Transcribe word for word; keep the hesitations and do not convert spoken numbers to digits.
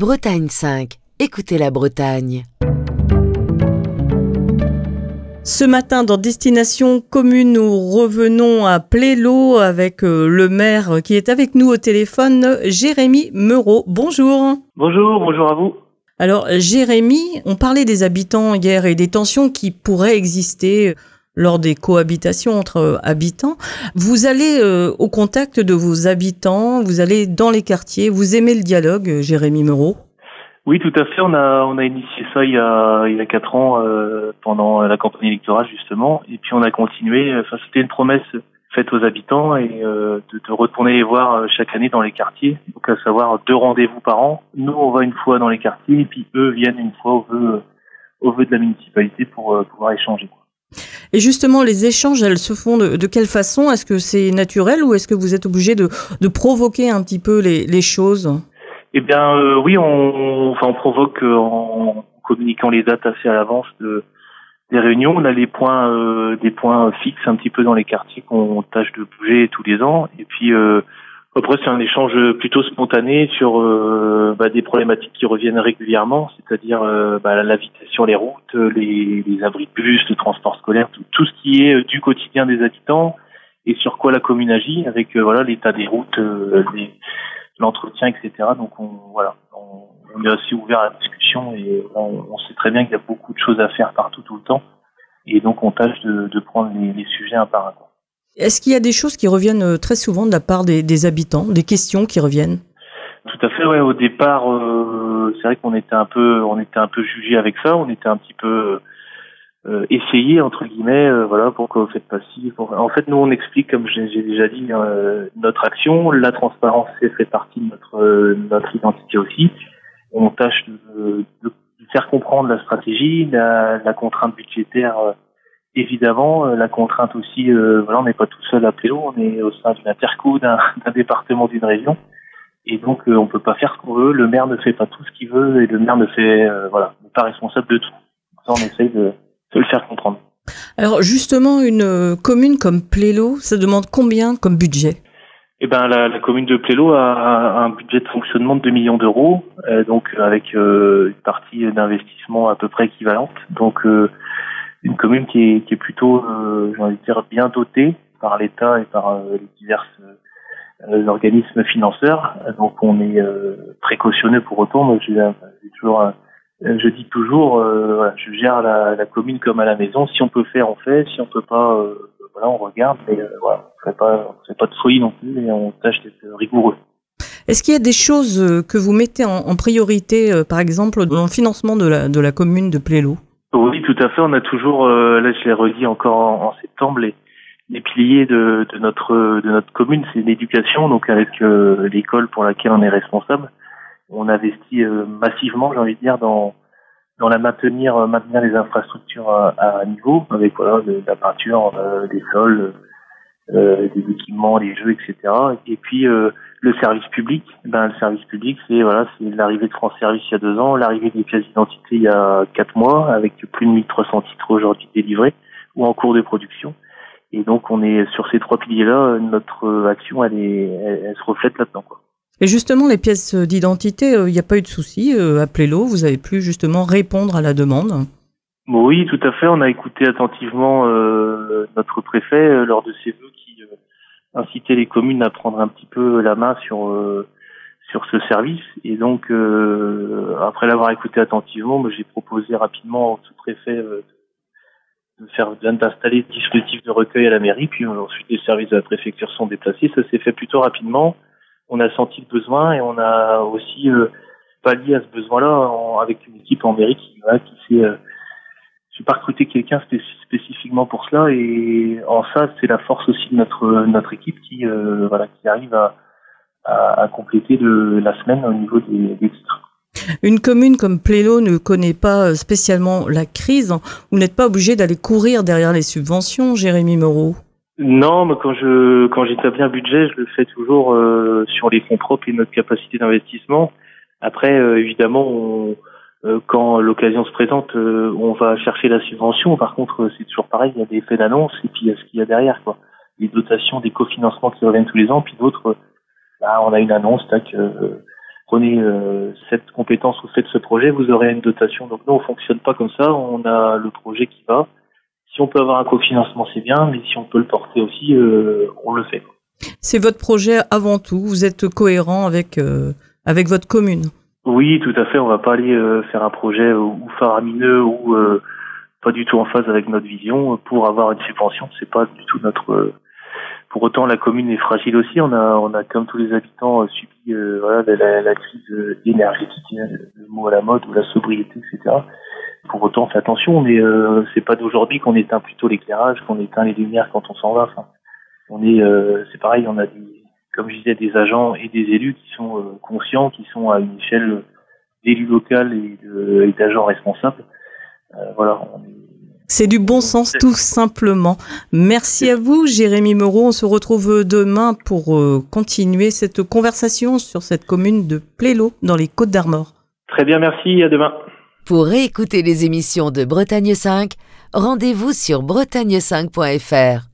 Bretagne cinq. Écoutez la Bretagne. Ce matin, dans Destination Commune, nous revenons à Plélo avec euh, le maire qui est avec nous au téléphone, Jérémy Meurot. Bonjour. Bonjour, bonjour à vous. Alors, Jérémy, on parlait des habitants hier et des tensions qui pourraient exister lors des cohabitations entre euh, habitants. Vous allez euh, au contact de vos habitants, vous allez dans les quartiers, vous aimez le dialogue, Jérémy Meurot? Oui, tout à fait. On a on a initié ça il y a il y a quatre ans euh, pendant la campagne électorale justement, et puis on a continué. Enfin, c'était une promesse faite aux habitants et euh, de, de retourner les voir chaque année dans les quartiers. Donc à savoir deux rendez-vous par an. Nous, on va une fois dans les quartiers, et puis eux viennent une fois au vœu au vœu de la municipalité pour euh, pouvoir échanger. Et justement, les échanges, elles se font de, de quelle façon? Est-ce que c'est naturel ou est-ce que vous êtes obligé de de provoquer un petit peu les les choses? Eh bien, euh, oui, on, enfin, on provoque euh, en communiquant les dates assez à l'avance de, des réunions. On a les points, euh, des points fixes un petit peu dans les quartiers qu'on tâche de bouger tous les ans. Et puis euh, après, c'est un échange plutôt spontané sur euh, bah, des problématiques qui reviennent régulièrement, c'est-à-dire euh, bah, la vitesse sur les routes, les, les abris de bus, le transport scolaire, tout, tout ce qui est du quotidien des habitants et sur quoi la commune agit, avec euh, voilà l'état des routes, euh, les l'entretien, et cetera. Donc on voilà, on, on est assez ouvert à la discussion et on, on sait très bien qu'il y a beaucoup de choses à faire partout tout le temps, et donc on tâche de, de prendre les, les sujets un par un. Est-ce qu'il y a des choses qui reviennent très souvent de la part des, des habitants, des questions qui reviennent? Tout à fait, ouais. Au départ, euh, c'est vrai qu'on était un peu, on était un peu jugé avec ça, on était un petit peu euh, essayé entre guillemets, euh, voilà, pourquoi vous faites pas ci. Pour... En fait, nous on explique, comme j'ai, j'ai déjà dit, euh, notre action, la transparence fait partie de notre euh, notre identité aussi. On tâche de, de faire comprendre la stratégie, la, la contrainte budgétaire, euh, évidemment, euh, la contrainte aussi. Euh, voilà, on n'est pas tout seul à Plélo, on est au sein d'une interco, d'un, d'un département, d'une région, et donc euh, on peut pas faire ce qu'on veut. Le maire ne fait pas tout ce qu'il veut, et le maire ne fait, euh, voilà, n'est pas responsable de tout. Ça, on essaye de de le faire comprendre. Alors justement, une commune comme Plélo, ça demande combien comme budget? Eh ben la, la commune de Plélo a, a un budget de fonctionnement de deux millions d'euros, euh, donc avec euh, une partie d'investissement à peu près équivalente. Donc euh, une commune qui est, qui est plutôt, euh, j'ai envie de dire, bien dotée par l'État et par euh, les divers euh, organismes financeurs. Donc on est euh, précautionneux pour autant. Moi, j'ai, j'ai toujours un Je dis toujours, euh, voilà, je gère la, la commune comme à la maison. Si on peut faire, on fait. Si on peut pas, euh, voilà, on regarde. Mais euh, voilà, on fait pas, on fait pas de folie non plus, et on tâche d'être rigoureux. Est-ce qu'il y a des choses que vous mettez en, en priorité, euh, par exemple, dans le financement de la de la commune de Plélo? Oui, tout à fait. On a toujours, euh, là, je l'ai redit encore en, en septembre, les, les piliers de, de notre de notre commune, c'est l'éducation. Donc avec euh, l'école pour laquelle on est responsable, on investit euh, massivement, j'ai envie de dire, dans dans la maintenir euh, maintenir les infrastructures à, à niveau, avec voilà de, de la peinture, euh, des sols, euh, des équipements, les jeux, et cetera. Et puis euh, le service public, ben le service public, c'est voilà, c'est l'arrivée de France Service il y a deux ans, l'arrivée des pièces d'identité il y a quatre mois, avec plus de mille trois cents titres aujourd'hui délivrés ou en cours de production. Et donc on est sur ces trois piliers-là, notre action elle est, elle, elle se reflète là-dedans, quoi. Et justement, les pièces d'identité, il euh, n'y a pas eu de souci euh, à Plélo, vous avez pu justement répondre à la demande? Oui, tout à fait. On a écouté attentivement euh, notre préfet euh, lors de ses vœux qui euh, incitait les communes à prendre un petit peu la main sur euh, sur ce service. Et donc, euh, après l'avoir écouté attentivement, moi, j'ai proposé rapidement au sous-préfet euh, de faire d'installer le dispositif de recueil à la mairie. Puis euh, ensuite, les services de la préfecture sont déplacés. Ça s'est fait plutôt rapidement. On a senti le besoin et on a aussi euh, pallié à ce besoin-là en, avec une équipe en mairie qui, voilà, qui s'est euh, j'ai pas recruté quelqu'un spé- spécifiquement pour cela, et en ça c'est la force aussi de notre notre équipe qui euh, voilà qui arrive à, à, à compléter le, la semaine au niveau des, des titres. Une commune comme Plélo ne connaît pas spécialement la crise. Vous n'êtes pas obligé d'aller courir derrière les subventions, Jérémy Meurot? Non, mais quand je quand j'établis un budget, je le fais toujours euh, sur les fonds propres et notre capacité d'investissement. Après, euh, évidemment, on, euh, quand l'occasion se présente, euh, on va chercher la subvention. Par contre, c'est toujours pareil, il y a des faits d'annonce et puis il y a ce qu'il y a derrière, quoi. Les dotations, des cofinancements qui reviennent tous les ans, puis d'autres, là, on a une annonce, tac, euh, prenez euh, cette compétence ou faites ce projet, vous aurez une dotation. Donc nous, on fonctionne pas comme ça. On a le projet qui va. Si on peut avoir un cofinancement, c'est bien, mais si on peut le porter aussi, euh, on le fait. C'est votre projet avant tout. Vous êtes cohérent avec euh, avec votre commune. Oui, tout à fait. On va pas aller euh, faire un projet ou, ou faramineux ou euh, pas du tout en phase avec notre vision pour avoir une subvention. C'est pas du tout notre. Euh, pour autant, la commune est fragile aussi. On a, on a comme tous les habitants euh, subi euh, voilà la, la crise euh, énergétique, hein, le mot à la mode, ou la sobriété, et cetera. Pour autant, on fait attention, mais euh, c'est pas d'aujourd'hui qu'on éteint plutôt l'éclairage, qu'on éteint les lumières quand on s'en va. Enfin, on est, euh, c'est pareil. On a des, comme je disais, des agents et des élus qui sont euh, conscients, qui sont à une échelle d'élus local et, de, et d'agents responsables. Euh, voilà. On est, C'est du bon sens, tout simplement. Merci à vous, Jérémy Meurot. On se retrouve demain pour euh, continuer cette conversation sur cette commune de Plélo, dans les Côtes-d'Armor. Très bien, merci. À demain. Pour réécouter les émissions de Bretagne cinq, rendez-vous sur bretagne cinq point f r.